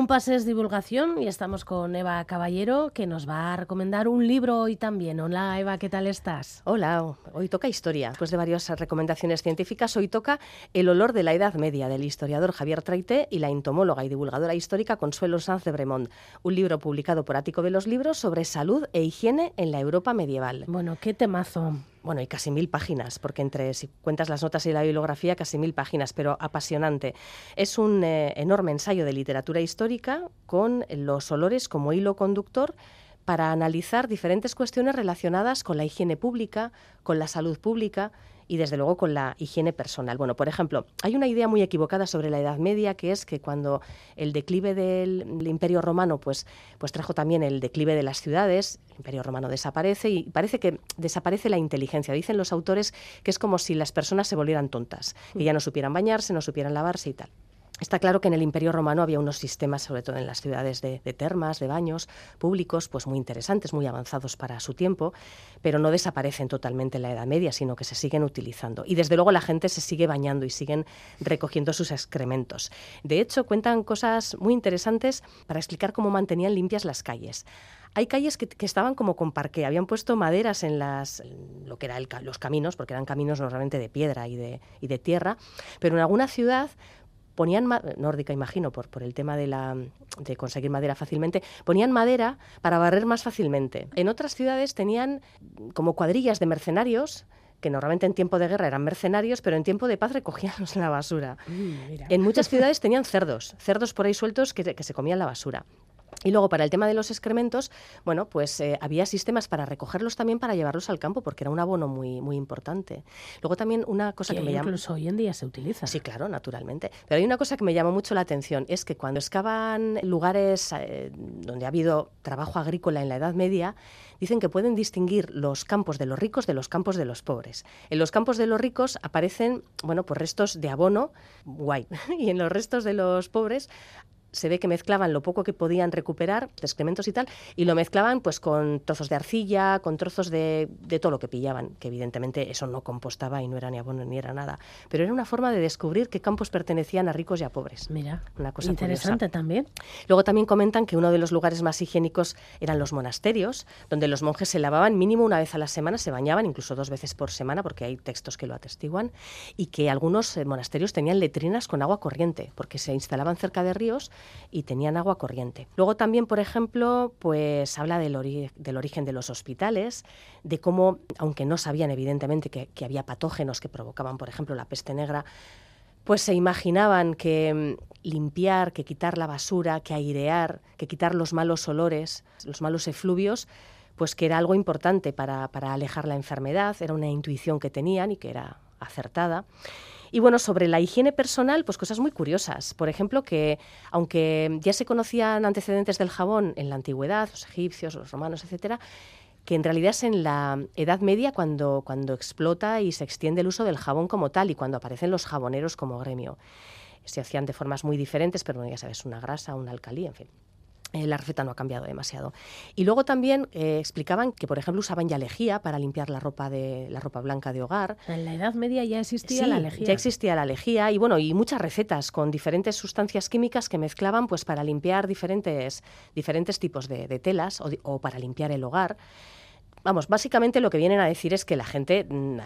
Un Pasés Divulgación y estamos con Eva Caballero, que nos va a recomendar un libro hoy también. Hola Eva, ¿qué tal estás? Hola, hoy toca historia. Después de varias recomendaciones científicas, hoy toca El olor de la Edad Media, del historiador Javier Traité y la entomóloga y divulgadora histórica Consuelo Sanz de Bremont. Un libro publicado por Ático de los Libros sobre salud e higiene en la Europa medieval. Bueno, qué temazo. Bueno, y casi 1000 páginas, porque si cuentas las notas y la bibliografía, casi 1000 páginas, pero apasionante. Es un enorme ensayo de literatura histórica con los olores como hilo conductor para analizar diferentes cuestiones relacionadas con la higiene pública, con la salud pública y, desde luego, con la higiene personal. Bueno, por ejemplo, hay una idea muy equivocada sobre la Edad Media, que es que cuando el declive del Imperio Romano pues trajo también el declive de las ciudades, el Imperio Romano desaparece y parece que desaparece la inteligencia. Dicen los autores que es como si las personas se volvieran tontas, que ya no supieran bañarse, no supieran lavarse y tal. Está claro que en el Imperio Romano había unos sistemas, sobre todo en las ciudades, de termas, de baños públicos, pues muy interesantes, muy avanzados para su tiempo, pero no desaparecen totalmente en la Edad Media, sino que se siguen utilizando. Y desde luego la gente se sigue bañando y siguen recogiendo sus excrementos. De hecho, cuentan cosas muy interesantes para explicar cómo mantenían limpias las calles. Hay calles que estaban como con parqué, habían puesto maderas en lo que eran los caminos, porque eran caminos normalmente de piedra y de tierra, pero en alguna ciudad ponían, nórdica imagino, por el tema de conseguir madera fácilmente, ponían madera para barrer más fácilmente. En otras ciudades tenían como cuadrillas de mercenarios, que normalmente en tiempo de guerra eran mercenarios, pero en tiempo de paz recogían la basura. En muchas ciudades tenían cerdos por ahí sueltos que se comían la basura. Y luego, para el tema de los excrementos, bueno, pues había sistemas para recogerlos también para llevarlos al campo, porque era un abono muy, muy importante. Luego también una cosa que me llama... Incluso hoy en día se utiliza. Sí, claro, naturalmente. Pero hay una cosa que me llamó mucho la atención, es que cuando excavan lugares donde ha habido trabajo agrícola en la Edad Media, dicen que pueden distinguir los campos de los ricos de los campos de los pobres. En los campos de los ricos aparecen, bueno, pues restos de abono, guay, y en los restos de los pobres se ve que mezclaban lo poco que podían recuperar, de excrementos y tal, y lo mezclaban pues con trozos de arcilla, con trozos de todo lo que pillaban, que evidentemente eso no compostaba y no era ni abono ni era nada. Pero era una forma de descubrir qué campos pertenecían a ricos y a pobres. Mira, una cosa interesante curiosa. También. Luego también comentan que uno de los lugares más higiénicos eran los monasterios, donde los monjes se lavaban mínimo una vez a la semana, se bañaban incluso 2 veces por semana, porque hay textos que lo atestiguan, y que algunos monasterios tenían letrinas con agua corriente, porque se instalaban cerca de ríos y tenían agua corriente. Luego también, por ejemplo, pues habla del origen de los hospitales, de cómo, aunque no sabían evidentemente que había patógenos que provocaban, por ejemplo, la peste negra, pues se imaginaban que limpiar, que quitar la basura, que airear, que quitar los malos olores, los malos efluvios, pues que era algo importante para alejar la enfermedad, era una intuición que tenían y que era acertada. Y bueno, sobre la higiene personal, pues cosas muy curiosas. Por ejemplo, que aunque ya se conocían antecedentes del jabón en la antigüedad, los egipcios, los romanos, etcétera, que en realidad es en la Edad Media cuando explota y se extiende el uso del jabón como tal y cuando aparecen los jaboneros como gremio. Se hacían de formas muy diferentes, pero ya sabes, una grasa, un alcalí, en fin. La receta no ha cambiado demasiado. Y luego también explicaban que, por ejemplo, usaban ya lejía para limpiar la ropa blanca de hogar. En la Edad Media ya existía la lejía. Ya existía la lejía y bueno, y muchas recetas con diferentes sustancias químicas que mezclaban pues para limpiar diferentes tipos de telas o para limpiar el hogar. Vamos, básicamente lo que vienen a decir es que a la gente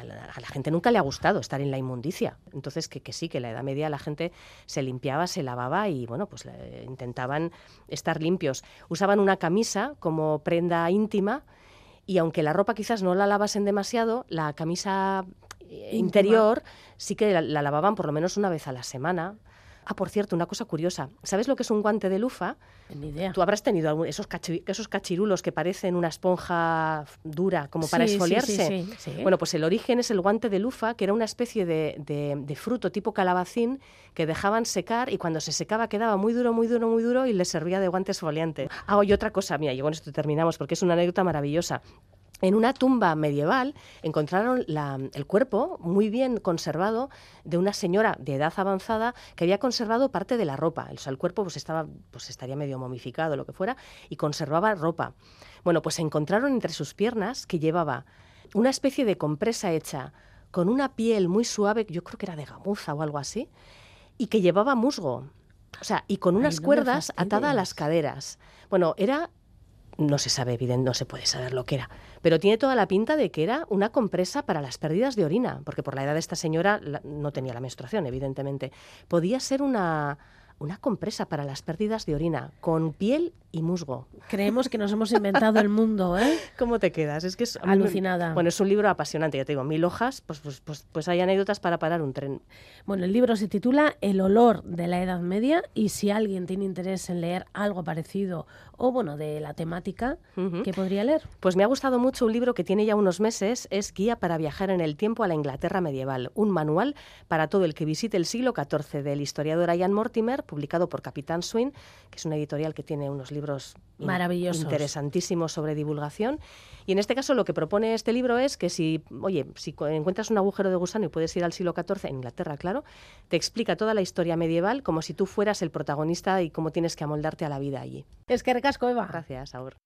nunca le ha gustado estar en la inmundicia. Entonces, que sí, que en la Edad Media la gente se limpiaba, se lavaba y, bueno, pues intentaban estar limpios. Usaban una camisa como prenda íntima y aunque la ropa quizás no la lavasen demasiado, la camisa interior sí que la lavaban por lo menos una vez a la semana. Ah, por cierto, una cosa curiosa. ¿Sabes lo que es un guante de lufa? Ni idea. Tú habrás tenido esos cachirulos que parecen una esponja dura como para esfoliarse. Sí. Bueno, pues el origen es el guante de lufa, que era una especie de fruto tipo calabacín que dejaban secar y cuando se secaba quedaba muy duro y les servía de guante esfoliante. Ah, y otra cosa, mira, y con esto terminamos porque es una anécdota maravillosa. En una tumba medieval encontraron el cuerpo muy bien conservado de una señora de edad avanzada que había conservado parte de la ropa. O sea, el cuerpo estaría medio momificado, lo que fuera, y conservaba ropa. Bueno, pues encontraron entre sus piernas que llevaba una especie de compresa hecha con una piel muy suave, yo creo que era de gamuza o algo así, y que llevaba musgo. O sea, y con unas Ay, no me cuerdas atadas a fastidies. las caderas. Bueno, era... No se sabe, evidente, no se puede saber lo que era, pero tiene toda la pinta de que era una compresa para las pérdidas de orina, porque por la edad de esta señora no tenía la menstruación, evidentemente. Podía ser una compresa para las pérdidas de orina, con piel y musgo. Creemos que nos hemos inventado el mundo, ¿eh? ¿Cómo te quedas? Es que es Alucinada. Bueno, es un libro apasionante, ya te digo, 1000 hojas, pues hay anécdotas para parar un tren. Bueno, el libro se titula El olor de la Edad Media y si alguien tiene interés en leer algo parecido o, bueno, de la temática, ¿qué podría leer? Pues me ha gustado mucho un libro que tiene ya unos meses, es Guía para viajar en el tiempo a la Inglaterra medieval, un manual para todo el que visite el siglo XIV del historiador Ian Mortimer, publicado por Capitán Swing, que es una editorial que tiene unos libros maravillosos, interesantísimos sobre divulgación. Y en este caso lo que propone este libro es que si encuentras un agujero de gusano y puedes ir al siglo XIV, en Inglaterra, claro, te explica toda la historia medieval como si tú fueras el protagonista y cómo tienes que amoldarte a la vida allí. Es que recasco, Eva. Gracias, Aur.